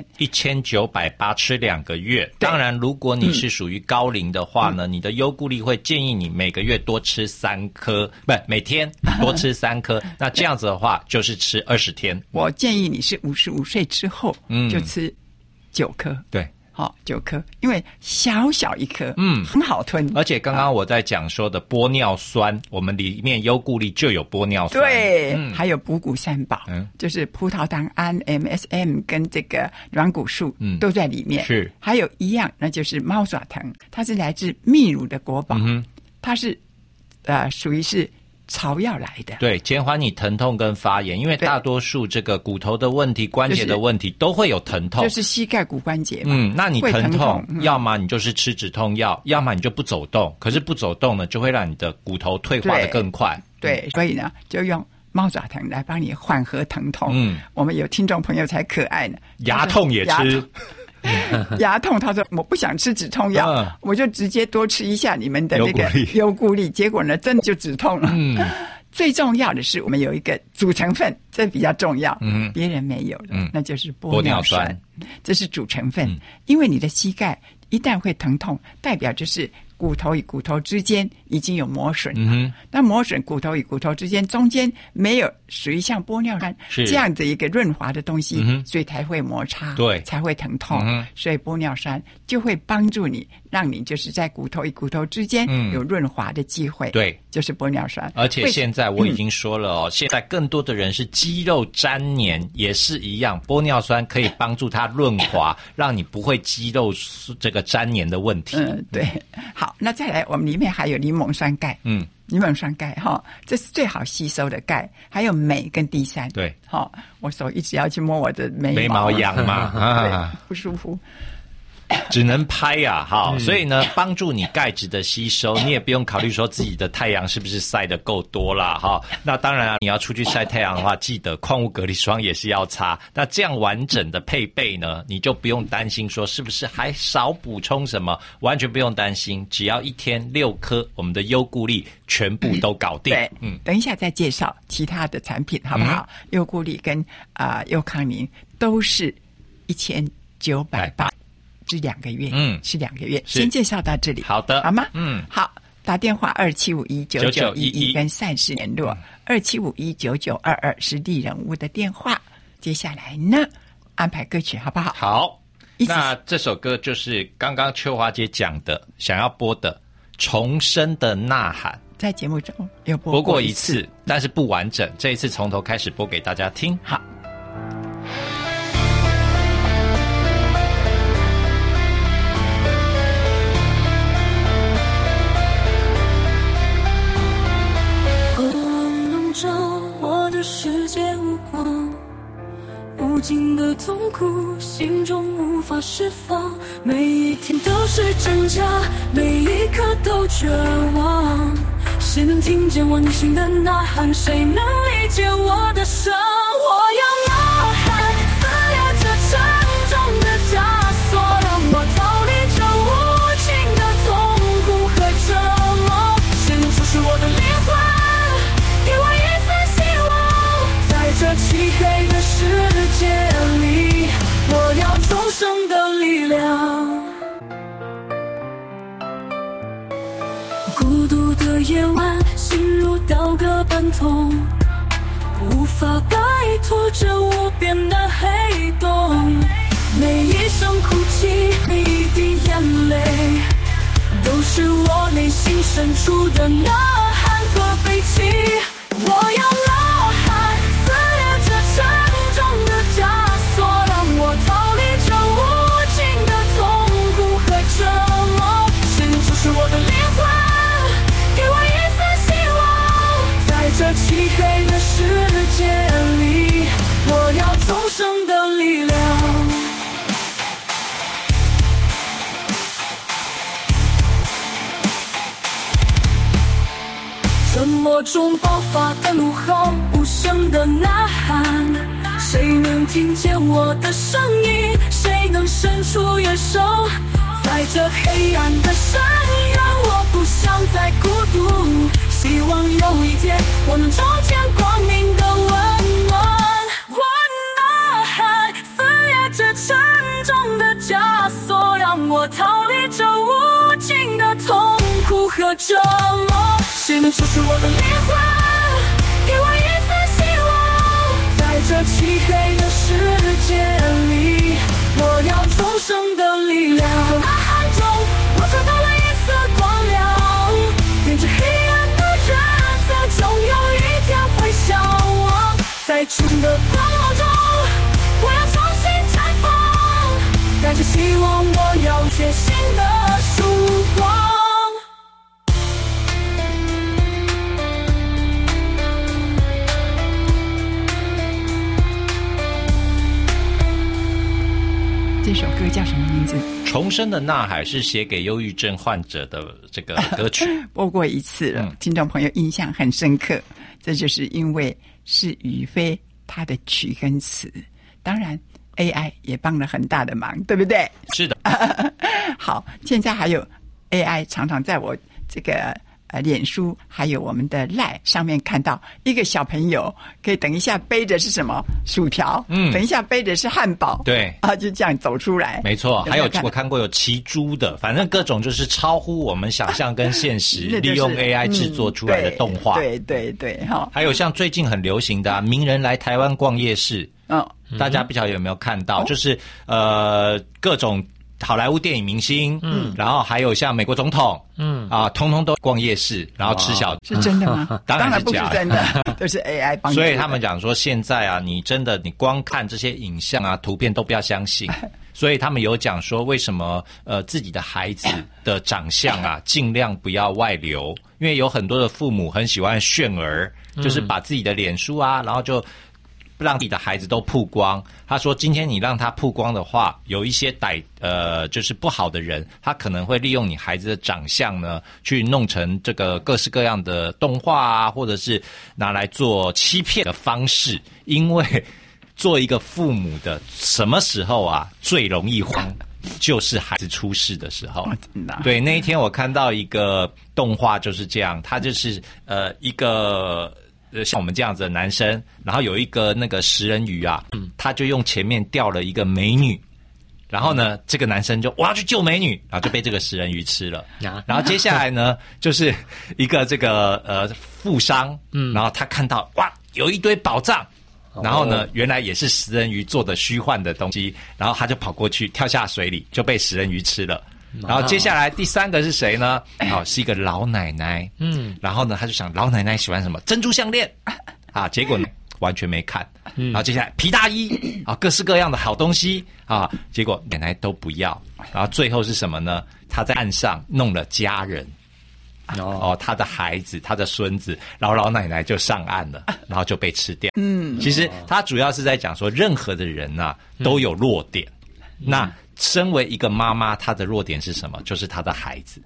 ，1980吃2个月。当然，如果你是属于高龄的话呢，你的优固力会建议你每个月多吃3颗，不，每天多吃3颗。那这样子的话，就是吃20天。 我建议你是55岁之后就吃9颗。 对。 9颗，因为小小一颗，很好吞。 而且刚刚我在讲说的玻尿酸，我们里面优固力就有玻尿酸， 对，还有补骨三宝，就是葡萄糖胺、MSM 跟这个软骨素，都在里面。是，还有一样，那就是猫爪藤，它是来自秘鲁的国宝，它是属于是草药来的， 对，减缓你疼痛跟发炎，因为大多数这个骨头的问题、关节的问题都会有疼痛， 就是膝盖骨关节嘛。 那你疼痛，要么你就是吃止痛药，要么你就不走动。可是不走动呢，就会让你的骨头退化的更快。 对，所以呢，就用猫爪藤来帮你缓和疼痛。我们有听众朋友才可爱呢， 牙痛也吃。 牙痛，他说我不想吃止痛药，我就直接多吃一下你们的那个优固力，结果呢，真的就止痛了。最重要的是，我们有一个主成分，这比较重要，别人没有的，那就是玻尿酸，这是主成分。因为你的膝盖一旦会疼痛，代表就是骨头与骨头之间已经有磨损了。那磨损骨头与骨头之间中间没有属于像玻尿酸这样的一个润滑的东西，所以才会摩擦，对，才会疼痛。所以玻尿酸就会帮助你，让你就是在骨头与骨头之间有润滑的机会。对，就是玻尿酸。 而且现在我已经说了现在更多的人是肌肉粘连，也是一样，玻尿酸可以帮助它润滑，让你不会肌肉这个粘连的问题。 对，好。那再来，我们里面还有柠檬酸钙，柠檬酸钙这是最好吸收的钙，还有镁跟 D3。对，我手一直要去摸我的眉毛痒嘛， 不舒服。 只能拍呀，好，所以呢，帮助你钙质的吸收，你也不用考虑说自己的太阳是不是晒得够多啦，哈。那当然啊，你要出去晒太阳的话，记得矿物隔离霜也是要擦。那这样完整的配备呢，你就不用担心说是不是还少补充什么，完全不用担心，只要一天6颗，我们的优固力全部都搞定。 对，等一下再介绍其他的产品好不好？优固力跟优康宁都是1980。是2个月，是2个月。先介绍到这里， 好的， 好吗？好，打电话27519911跟赛事联络27519922是丽人屋的电话。接下来呢，安排歌曲好不好？ 好，那这首歌就是刚刚秋华姐讲的，想要播的《重生的呐喊》， 在节目中有播过一次，但是不完整，这一次从头开始播给大家听。 好。 世界无光，无尽的痛苦，心中无法释放。每一天都是挣扎，每一刻都绝望。谁能听见我内心的呐喊？谁能理解我的伤？我要呐喊，撕裂这沉重的枷锁，让我逃离这无尽的痛苦和折磨。谁能收拾我的灵魂，给我一丝希望？在这漆黑的世界里，我要重生的力量。孤独的夜晚，心如刀割般痛，无法摆脱这无边的黑洞。每一声哭泣，每一滴眼泪，都是我内心深处的呐喊和悲泣。我要呐喊，撕裂这沉重的枷锁，让我逃离这无尽的痛苦和折磨。谁能收拾我的灵魂，给我一丝希望？在这漆黑的世界里，我要重生的力量。沉默中爆发的怒吼，无声的呐喊，谁能听见我的声音？谁能伸出援手？在这黑暗的深渊，我不想再孤独，希望有一天我能重见光明的温暖。我呐喊，撕裂这沉重的枷锁，让我逃离这无尽的痛苦和折磨。谁能收拾我的灵魂，给我一丝希望？在这漆黑的世界里，我要重生的力量。在呐喊中，我找到了一丝光亮，编织黑暗的日子，总有一天会消亡。在春的光芒中，我要重新绽放，带着希望，我要觉醒的曙光。 这首歌叫什么名字？ 重生的呐喊是写给忧郁症患者的这个歌曲， 播过一次了，听众朋友印象很深刻。这就是因为是宇飞他的曲跟词，当然 AI 也帮了很大的忙，对不对？ 是的。 好，现在还有 AI 常常在我这个脸书还有我们的 LINE 上面看到一个小朋友，可以等一下背着是什么薯条，等一下背着是汉堡， 对啊，就这样走出来。 没错，还有我看过有骑猪的，反正各种就是超乎我们想象跟现实，利用 AI 制作出来的动画。 对对对，哈。 还有像最近很流行的名人来台湾逛夜市，大家不晓得有没有看到，就是各种好莱坞电影明星，然后还有像美国总统，通通都逛夜市，然后吃小， 是真的吗？ 当然不是真的，都是 AI 帮助。 所以他们讲说，现在啊，你光看这些影像啊、图片都不要相信。所以他们有讲说，为什么自己的孩子的长相啊，尽量不要外流，因为有很多的父母很喜欢炫儿，就是把自己的脸书啊，然后就让你的孩子都曝光。他说，今天你让他曝光的话，有一些就是不好的人，他可能会利用你孩子的长相呢，去弄成这个各式各样的动画啊，或者是拿来做欺骗的方式。因为做一个父母的，什么时候啊最容易慌？就是孩子出事的时候。对，那一天我看到一个动画就是这样，他就是一个像我们这样子的男生，然后有一个那个食人鱼啊，他就用前面钓了一个美女，然后呢这个男生就我要去救美女，然后就被这个食人鱼吃了。然后接下来呢就是一个这个富商，然后他看到哇有一堆宝藏。然后呢，原来也是食人鱼做的虚幻的东西，然后他就跑过去跳下水里，就被食人鱼吃了。然后接下来第3个是谁呢？是一个老奶奶。然后呢，他就想老奶奶喜欢什么？珍珠项链啊，结果呢完全没看。然后接下来皮大衣啊，各式各样的好东西啊，结果奶奶都不要。然后最后是什么呢？他在岸上弄了家人。他的孩子，他的孙子，然后老奶奶就上岸了，然后就被吃掉。其实他主要是在讲说，任何的人啊都有弱点。那身为一个妈妈，她的弱点是什么？就是她的孩子。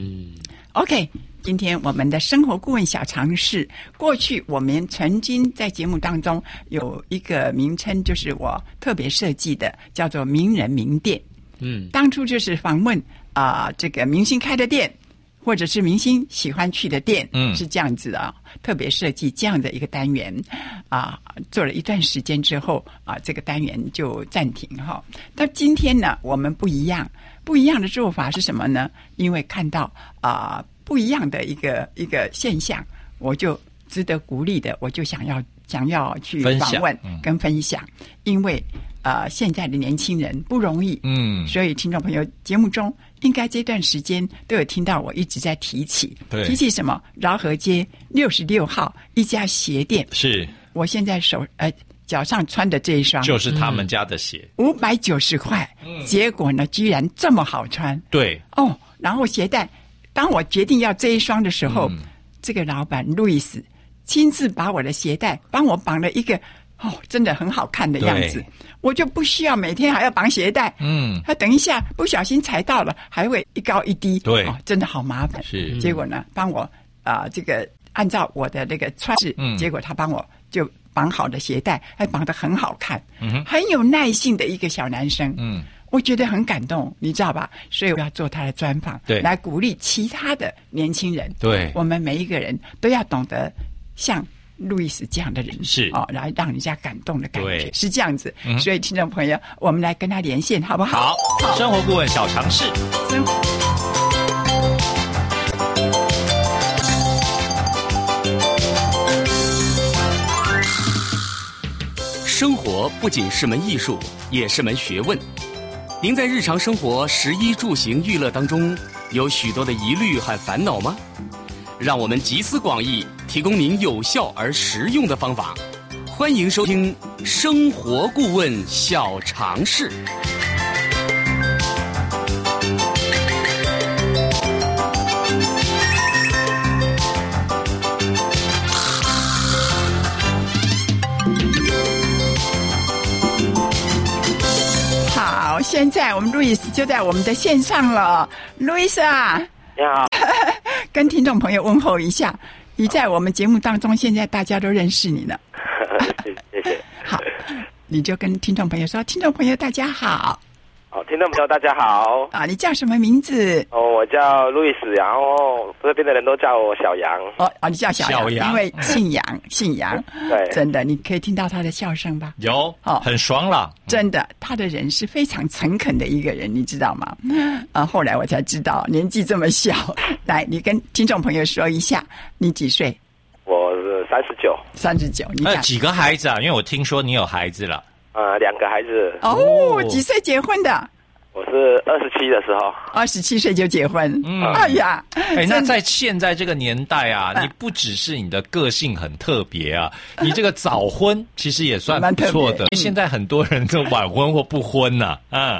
OK， 今天我们的生活顾问小常识，过去我们曾经在节目当中有一个名称，就是我特别设计的，叫做名人名店。当初就是访问这个明星开的店。或者是明星喜欢去的店，是这样子的，特别设计这样的一个单元做了一段时间之后这个单元就暂停哈。到今天呢，我们不一样的做法是什么呢？因为看到不一样的一个现象，我就值得鼓励的，我就想要去访问跟分享，因为现在的年轻人不容易，所以听众朋友节目中应该这段时间都有听到我一直在提起什么？饶河街66号一家鞋店，是我现在脚上穿的这一双， 就是他们家的鞋 ，590块，结果呢居然这么好穿， 对然后鞋带，当我决定要这一双的时候，这个老板路易斯亲自把我的鞋带帮我绑了一个真的很好看的样子，我就不需要每天还要绑鞋带。他等一下不小心踩到了，还会一高一低，对，真的好麻烦。是，结果呢，帮我这个按照我的那个穿式，结果他帮我就绑好的鞋带，还绑得很好看，很有耐性的一个小男生。我觉得很感动，你知道吧？所以我要做他的专访，对，来鼓励其他的年轻人。对，我们每一个人都要懂得像路易斯这样的人，是来让人家感动的感觉，是这样子。所以听众朋友，我们来跟他连线，好不好？ 好，生活顾问小常识。 生活不仅是门艺术，也是门学问。您在日常生活食衣住行娱乐当中，有许多的疑虑和烦恼吗？让我们集思广益，提供您有效而实用的方法。欢迎收听生活顾问小常识。 好，现在我们路易斯就在我们的线上了。路易斯啊， 你好。 跟听众朋友问候一下，你在我们节目当中，现在大家都认识你了。 谢谢。 好，你就跟听众朋友说：“听众朋友，大家好。” 听众朋友大家好。 你叫什么名字？ 我叫路易斯，然后这边的人都叫我小杨。 你叫小杨，因为姓杨。对，真的，你可以听到他的笑声吧？ 有，很爽朗。 真的，他的人是非常诚恳的一个人，你知道吗？后来我才知道，年纪这么小。来，你跟听众朋友说一下，你几岁？ 我是39。 39，你看几个孩子啊？因为我听说你有孩子了。 2个孩子。 几岁结婚的？ 我是27的时候。 27岁就结婚。哎呀， 那在现在这个年代啊，你不只是你的个性很特别啊，你这个早婚其实也算不错的。现在很多人都晚婚或不婚呐。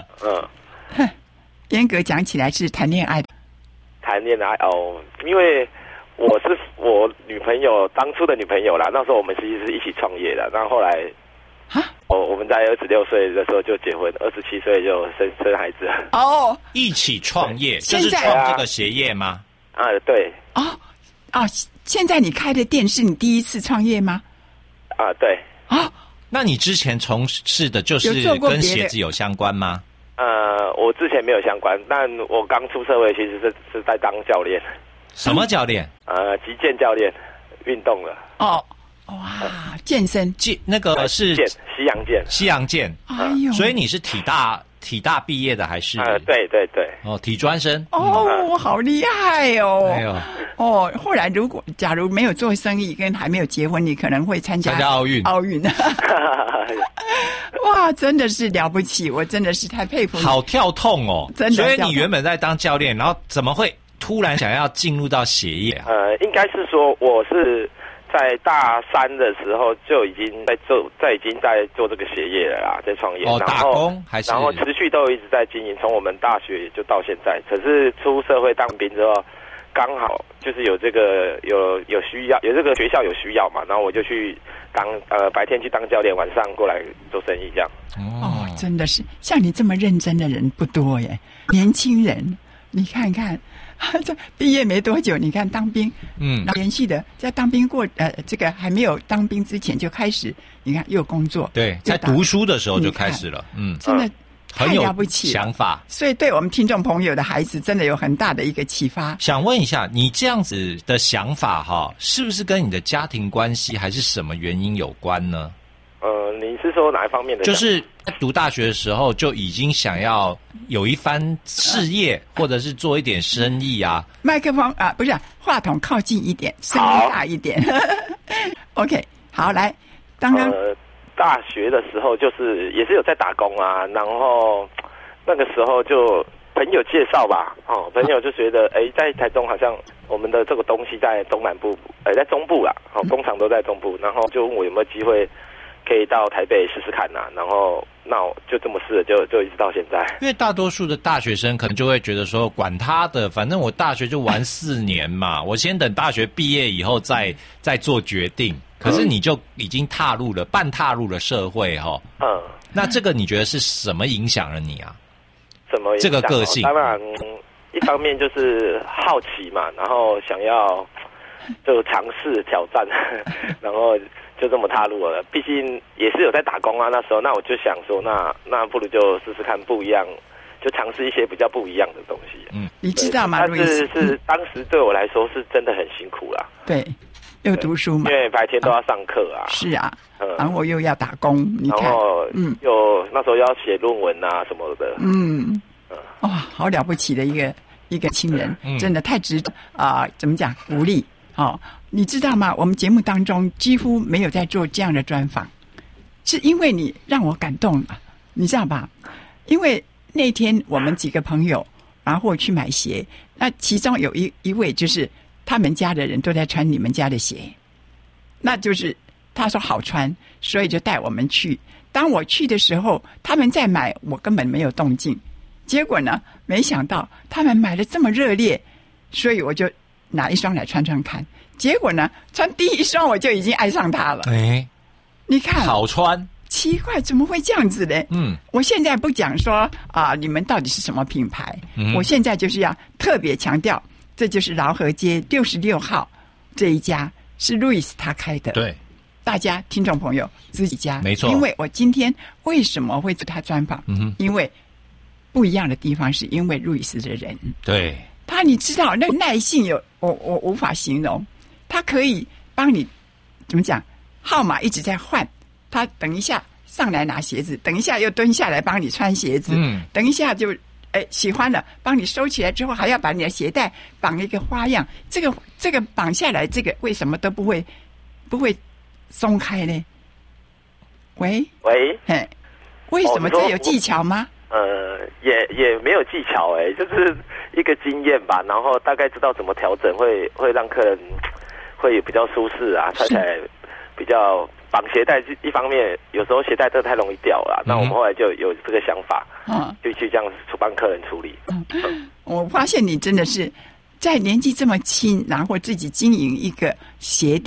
严格讲起来是谈恋爱。 谈恋爱因为我是我女朋友当初的女朋友啦，那时候我们其实是一起创业的，然后后来我们在26岁的时候就结婚，27岁就生孩子了。 哦， 一起创业，就是创这个鞋业吗？ 对。 现在你开的店是你第一次创业吗？ 对。 那你之前从事的就是跟鞋子有相关吗？ 我之前没有相关，但我刚出社会其实是在当教练。 什么教练？ 击剑教练，运动了。 哇，健身， 那个是西洋剑。西洋剑。 哎呦， 所以你是体大毕业的还是？ 对。 体专生。 好厉害哦！ 哎呦， 后来假如没有做生意跟还没有结婚，你可能会参加奥运。 哇，真的是了不起！我真的是太佩服你。 好跳痛哦！ 真的。 所以你原本在当教练，然后怎么会突然想要进入到鞋业啊？ 应该是说我是在大3的时候就已经在做这个鞋业了啦，在创业。 打工还是？ 然后持续都一直在经营，从我们大学就到现在。可是出社会当兵之后，刚好就是有这个有需要，有这个学校有需要嘛，然后我就去当白天去当教练，晚上过来做生意这样。 真的是像你这么认真的人不多耶，年轻人，你看看。这毕业没多久，你看当兵，连续的在当兵过，这个还没有当兵之前就开始，你看又工作， 对，在读书的时候就开始了， 真的太了不起了， 想法， 所以对我们听众朋友的孩子真的有很大的一个启发。 想问一下，你这样子的想法是不是跟你的家庭关系还是什么原因有关呢？ 你是说哪一方面的？ 就是在读大学的时候就已经想要有一番事业，或者是做一点生意啊。 麦克风不是话筒靠近一点，声音大一点。OK， 好，来，刚刚大学的时候就是也是有在打工啊，然后那个时候就朋友介绍吧，朋友就觉得在台中好像我们的这个东西在东南部，在中部啦，工厂都在中部，然后就问我有没有机会可以到台北试试看呐，然后那我就这么试了，就一直到现在。因为大多数的大学生可能就会觉得说，管他的，反正我大学就玩4年嘛，我先等大学毕业以后再做决定。可是你就已经半踏入了社会哈。那这个你觉得是什么影响了你啊？ 什么影响？ 这个个性？ 当然，一方面就是好奇嘛，然后想要就尝试挑战，然后就这么踏入了。毕竟也是有在打工啊，那时候，那我就想说，那不如就试试看不一样，就尝试一些比较不一样的东西。 你知道吗？ 但是当时对我来说是真的很辛苦啦。 对，又读书嘛， 因为白天都要上课啊。 是啊，然后又要打工，你看， 然后又那时候要写论文啊什么的。 哇，好了不起的一个亲人，真的太值得怎么讲鼓励。你知道吗？我们节目当中几乎没有在做这样的专访，是因为你让我感动了，你知道吧？因为那天我们几个朋友，然后去买鞋，那其中有一位就是他们家的人都在穿你们家的鞋，那就是他说好穿，所以就带我们去。当我去的时候，他们在买，我根本没有动静。结果呢，没想到他们买的这么热烈，所以我就拿一双来穿穿看。结果呢，穿第一双我就已经爱上它了。你看， 好穿， 奇怪，怎么会这样子呢？我现在不讲说你们到底是什么品牌，我现在就是要特别强调，这就是饶河街66号这一家是路易斯他开的。 对， 大家听众朋友自己家没错。 因为我今天为什么会做他专访？因为不一样的地方是因为路易斯的人， 对他，你知道那个耐性我无法形容。他可以帮你怎么讲？号码一直在换，他等一下上来拿鞋子，等一下又蹲下来帮你穿鞋子，等一下就喜欢了，帮你收起来之后，还要把你的鞋带绑一个花样。这个绑下来，这个为什么都不会松开呢？喂，为什么？这有技巧吗？ 也没有技巧就是一个经验吧，然后大概知道怎么调整，会让客人会比较舒适啊，穿起来比较绑鞋带。一方面，有时候鞋带真的太容易掉了，那我们后来就有这个想法，就去这样帮客人处理。 我发现你真的是在年纪这么轻，然后自己经营一个鞋店，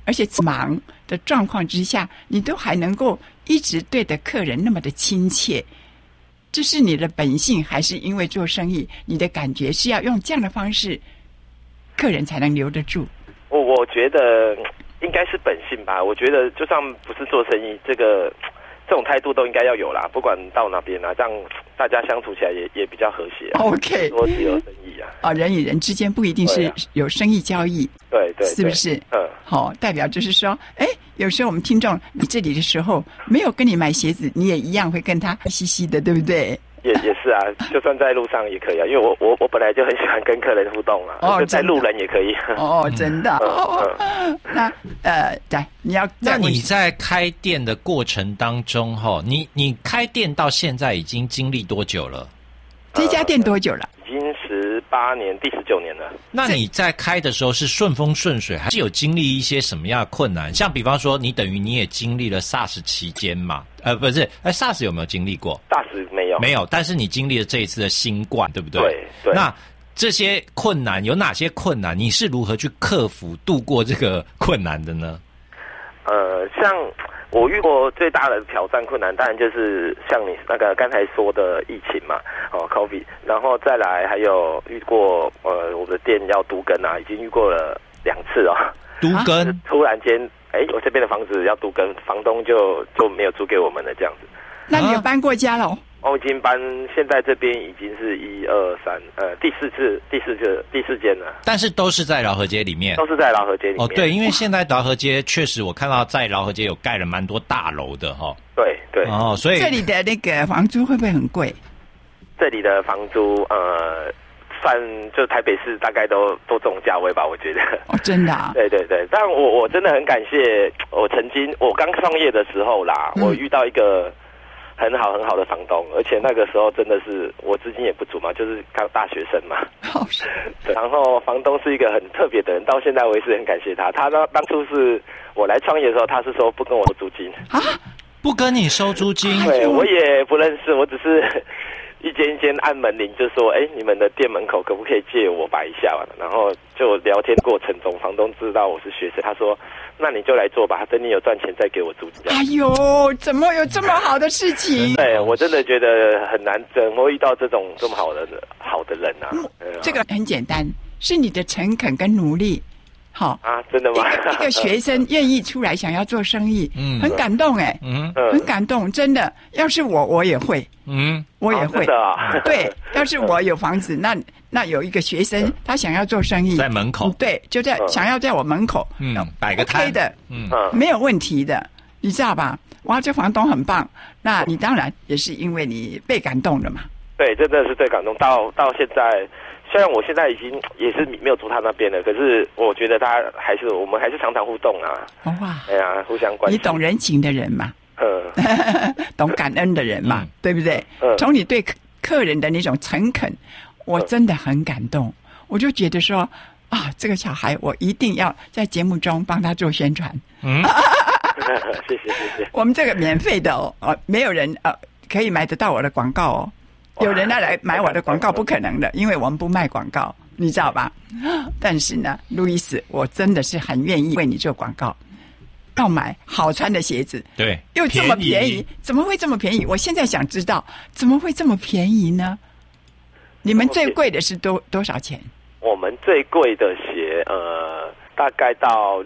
而且忙的状况之下，你都还能够一直对着客人那么的亲切，这是你的本性，还是因为做生意你的感觉是要用这样的方式，客人才能留得住？ 我觉得应该是本性吧。我觉得就算不是做生意，这种态度都应该要有啦，不管到哪边啊，这样大家相处起来也比较和谐、啊。 OK， 多自由生意啊。 人与人之间不一定是有生意交易， 对， 是不是？好，代表就是说，有时候我们听众你这里的时候没有跟你买鞋子，你也一样会跟他嘻嘻的，对不对？ 也是啊，就算在路上也可以啊，因为我本来就很喜欢跟客人互动啊，就在路人也可以。 真的。那你要那你在开店的过程当中，你开店到现在已经经历多久了？ 这家店多久了？ 已经18年，第19年了。 那你在开的时候是顺风顺水，还是有经历一些什么样的困难？像比方说，你等于你也经历了 SARS 期间嘛？不是，SARS 有没有经历过 ？SARS 没有，但是你经历了这一次的新冠，对不对？ 对。 那这些困难有哪些困难？你是如何去克服、度过这个困难的呢？ 像我遇过最大的挑战困难，当然就是像你那个刚才说的疫情嘛，COVID， 然后再来还有遇过我的店要都更啊，已经遇过了2次哦。 都更， 突然间，我这边的房子要都更，房东就没有租给我们了，这样子。 那你有搬过家了？ 我已经搬，现在这边已经是1、2、3，第四间了。 但是都是在饶河街里面， 都是在饶河街里面。 对，因为现在饶河街确实我看到在饶河街有盖了蛮多大楼的对。 所以这里的那个房租会不会很贵？ 这里的房租算就台北市大概都这种价位吧，我觉得。 真的啊？ 对。但我真的很感谢，我刚创业的时候啦，我遇到一个很好的房东，而且那个时候真的是我资金也不足嘛，就是刚大学生嘛。对，然后房东是一个很特别的人，到现在我也是很感谢他。他当初是我来创业的时候，他是说不跟我收租金啊， 不跟你收租金？ 对，我也不认识，我只是一间一间按门铃，就说你们的店门口可不可以借我摆一下嘛？然后就聊天过程中，房东知道我是学生，他说那你就来做吧，等你有赚钱再给我租金。 哎呦，怎么有这么好的事情？ 对，我真的觉得很难，怎么会遇到这种这么好的人啊？ 这个很简单，是你的诚恳跟努力。好啊， 真的吗？ 一个学生愿意出来想要做生意，很感动很感动，真的。要是我也会，我也会。对，要是我有房子，那有一个学生他想要做生意， 在门口， 对，就想要在我门口， 摆个摊的，没有问题的，你知道吧？哇，这房东很棒，那你当然也是因为你被感动了嘛。 对，真的是最感动。到现在。虽然我现在已经也是没有住他那边了，可是我觉得我们还是常常互动啊。 哇， 互相关心。 你懂人情的人嘛？懂感恩的人嘛？对不对？从你对客人的那种诚恳，我真的很感动。我就觉得说这个小孩我一定要在节目中帮他做宣传。 谢谢。 我们这个免费的没有人可以买得到我的广告哦。有人来买我的广告不可能的，因为我们不卖广告，你知道吧？但是呢，路易斯，我真的是很愿意为你做广告，要买好穿的鞋子， 对， 又这么便宜，怎么会这么便宜？我现在想知道怎么会这么便宜呢？你们最贵的是多少钱？ 我们最贵的鞋，大概到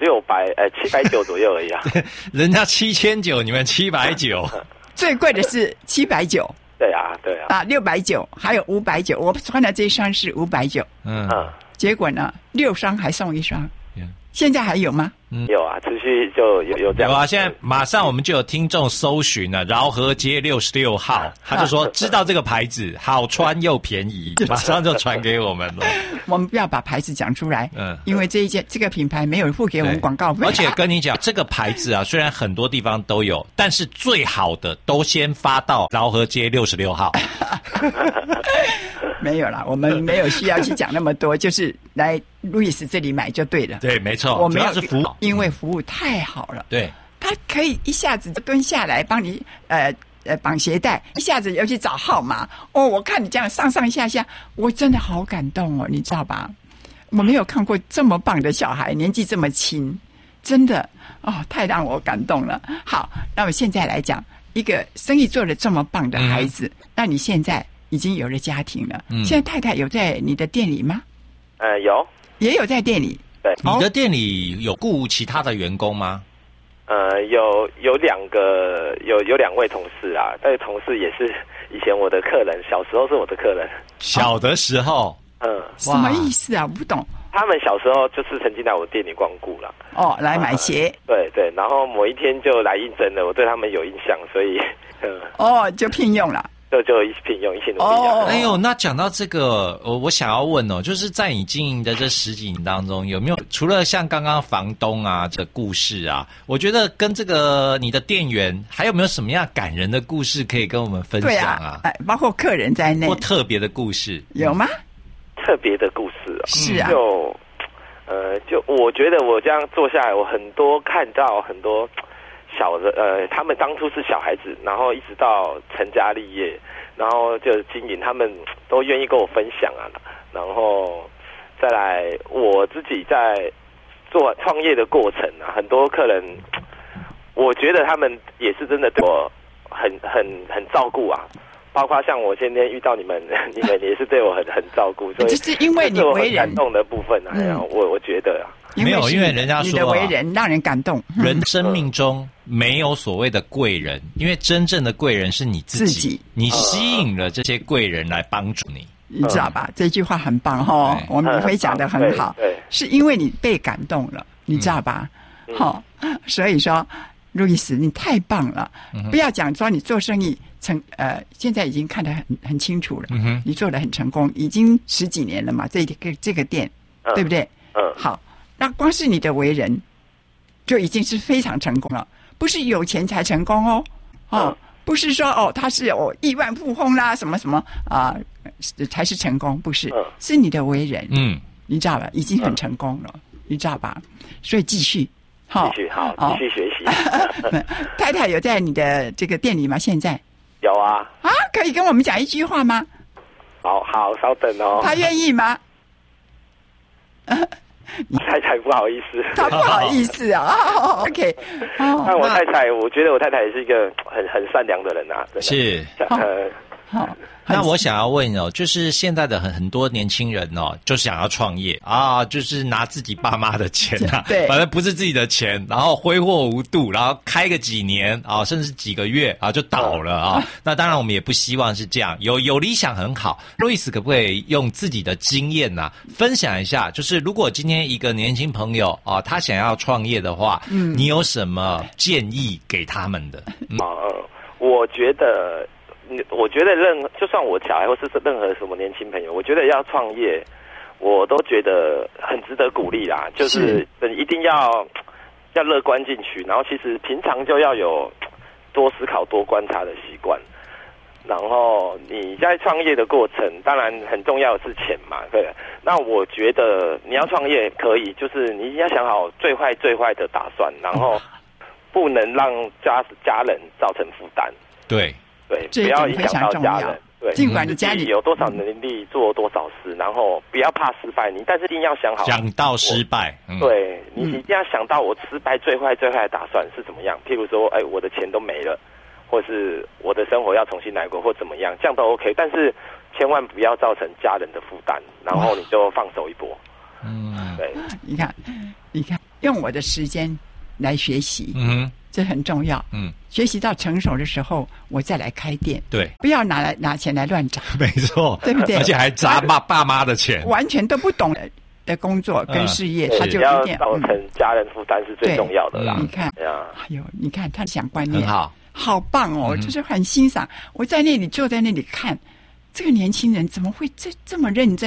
790左右而已啊。 人家7900，你们790， 最贵的是790。 对啊 ，690，还有590。我穿的这双是590，结果呢，6双还送1双，现在还有吗？ 有啊，持续就有这样。 有啊，现在马上我们就有听众搜寻了饶河街66号，他就说知道这个牌子好穿又便宜，马上就传给我们了。 我们不要把牌子讲出来，因为这个品牌没有付给我们广告费。 而且跟你讲，这个牌子啊，虽然很多地方都有，但是最好的都先发到饶河街66号。 没有啦，我们没有需要去讲那么多，就是来路易斯这里买就对了。 对，没错， 我没有， 主要是服务， 因为服务太好了。 对， 他可以一下子蹲下来帮你绑鞋带，一下子要去找号码。我看你这样上下下，我真的好感动哦，你知道吧？我没有看过这么棒的小孩，年纪这么轻， 真的太让我感动了。好，那我现在来讲一个生意做得这么棒的孩子，那你现在已经有了家庭了，现在太太有在你的店里吗？ 有， 也有在店里。 对， 你的店里有雇其他的员工吗？ 有2位同事啊，但是同事也是以前我的客人，小时候是我的客人。 小的时候， 什么意思啊？我不懂。 他们小时候就是曾经来我店里光顾了。 来买鞋。 对对，然后某一天就来应征了，我对他们有印象，所以就聘用了。 就一起聘用，一起努力。 哎呦，那讲到这个，我想要问就是在你经营的这10几年当中，有没有除了像刚刚房东啊这故事啊，我觉得跟这个你的店员还有没有什么样感人的故事可以跟我们分享啊？ 包括客人在内， 或特别的故事有吗？ 特别的故事是啊， 就我觉得我这样做下来，我看到很多。小的他们当初是小孩子，然后一直到成家立业，然后就经营，他们都愿意跟我分享啊。然后再来我自己在做创业的过程啊，很多客人，我觉得他们也是真的对我很照顾啊。包括像我今天遇到你们也是对我很照顾，所以就是因为你为人感动的部分啊，我觉得没有，因为人家说你的为人让人感动。 人生命中没有所谓的贵人，因为真正的贵人是你自己，你吸引了这些贵人来帮助你， 你知道吧？这句话很棒我们会讲得很好，是因为你被感动了，你知道吧？所以说，路易斯你太棒了，不要讲说你做生意现在已经看得很清楚了，你做得很成功，已经10几年了嘛，这个店，对不对？好，那光是你的为人就已经是非常成功了，不是有钱才成功不是说他是亿万富翁啦什么什么才是成功，不是，是你的为人，你知道吧？已经很成功了，你知道吧？所以继续好，继续学习。 太太有在你的这个店里吗？现在有啊。 可以跟我们讲一句话吗？ 好，稍等哦。 他愿意吗？ 太太不好意思， 他不好意思OK。 但我太太，我觉得我太太也是一个很善良的人啊。 是。那我想要问就是现在的很多年轻人就想要创业就是拿自己爸妈的钱对， 反正不是自己的钱，然后挥霍无度，然后开个几年甚至几个月就倒了那当然我们也不希望是这样，有理想很好。路易斯可不可以用自己的经验分享一下，就是如果今天一个年轻朋友他想要创业的话，你有什么建议给他们的？ 我觉得就算我小孩或是任何什么年轻朋友，我觉得要创业，我都觉得很值得鼓励啦。就是一定要乐观进去，然后其实平常就要有多思考、多观察的习惯。然后你在创业的过程，当然很重要的是钱嘛，对。那我觉得你要创业可以，就是你一定要想好最坏的打算，然后不能让家人造成负担。 对。 对，不要影响到家人。对， 尽管你家里有多少能力做多少事，然后不要怕失败，但是一定要想好。 想到失败， 对，你一定要想到我失败最坏的打算是怎么样。譬如说，我的钱都没了，或是我的生活要重新来过，或怎么样，这样都 OK。但是千万不要造成家人的负担，然后你就放手一搏。对， 你看，用我的时间来学习。这很重要。学习到成熟的时候，我再来开店。 对， 不要拿钱来乱砸。 没错， 对不对？ 而且还砸爸妈的钱， 完全都不懂的工作跟事业，他就一定造成家人负担是最重要的啦。 你看，你看他想观念很好， 好棒就是很欣赏。我在那里坐在那里看，这个年轻人怎么会这么认真？